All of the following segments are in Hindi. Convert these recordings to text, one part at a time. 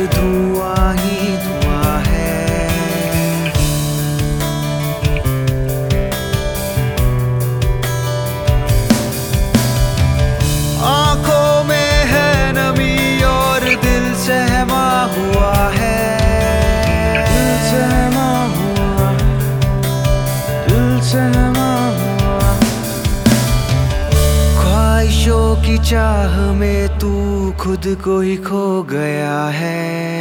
धुआं ही धुआं है। आंखों में है नमी और दिल सहमा हुआ है। दिल सहमा हुआ, दिल सहमा हुआ। ख्वाहिशों की चाह में तू खुद को ही खो गया है।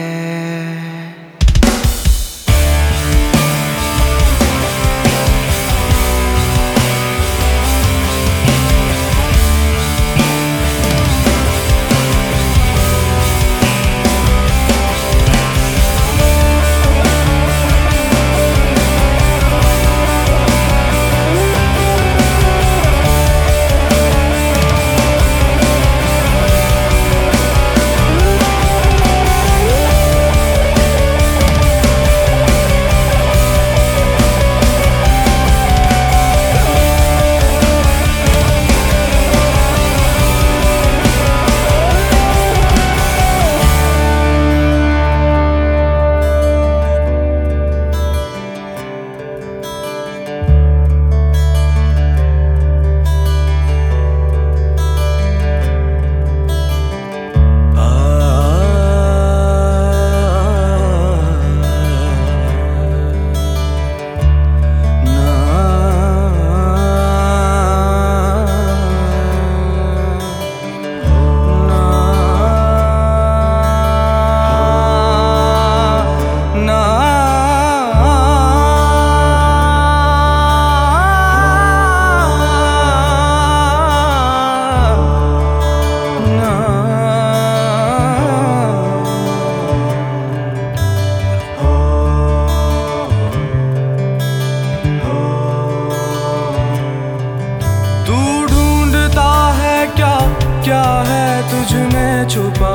क्या है तुझ में छुपा,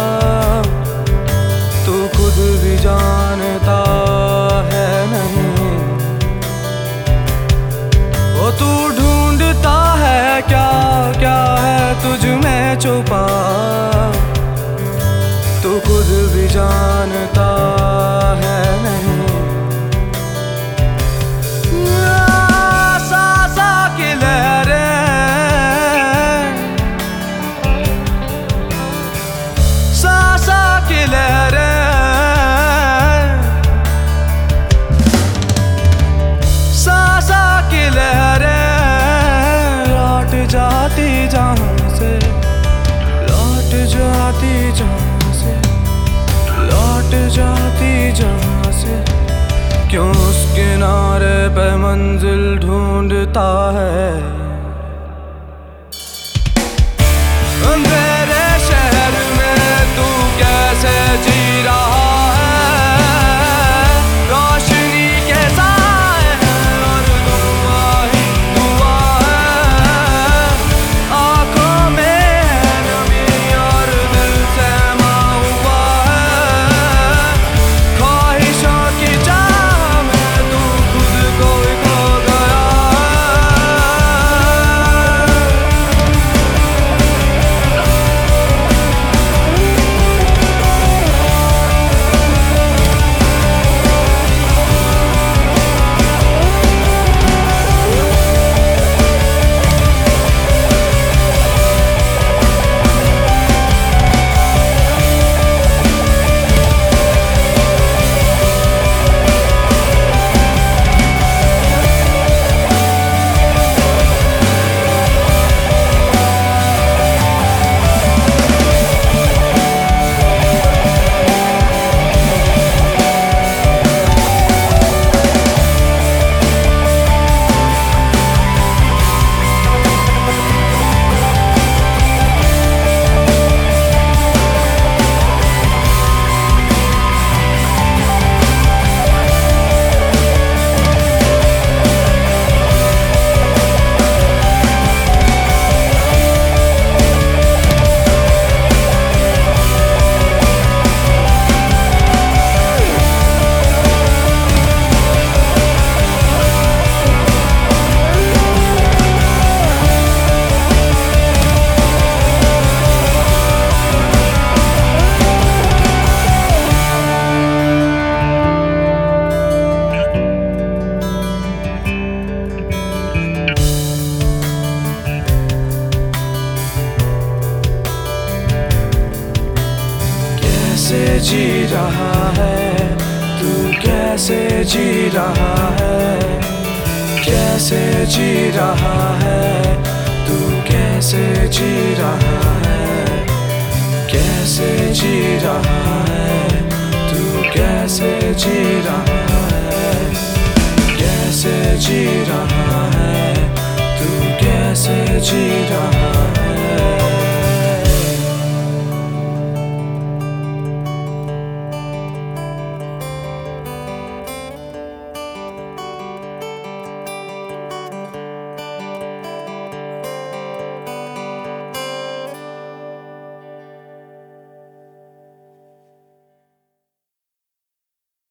तू खुद भी जानता है नहीं। वो तू ढूंढता है क्या, क्या है तुझ में छुपा, तू खुद भी जानता है नहीं। सा की लहरें, की लहरें, सा की लहरें लौट जाती जहां से, लौट जाती जहां से, लौट जाती जहां से। क्यों उस किनारे पे मंजिल ढूंढता है। मेरे शहर में तू कैसे जी रहा है, रोशनी के साए और धुआं ही धुआं है। आंखों में है नमी और दिल सहमा हुआ है। ख्वाहिशों की चाह में तू खुद को ही खो गया है। जी रहा है तू, कैसे जी रहा है, कैसे जी रहा है तू, कैसे जी रहा है, कैसे जी रहा है तू, कैसे जी रहा है, कैसे जी रहा है तू, कैसे जी रहा है।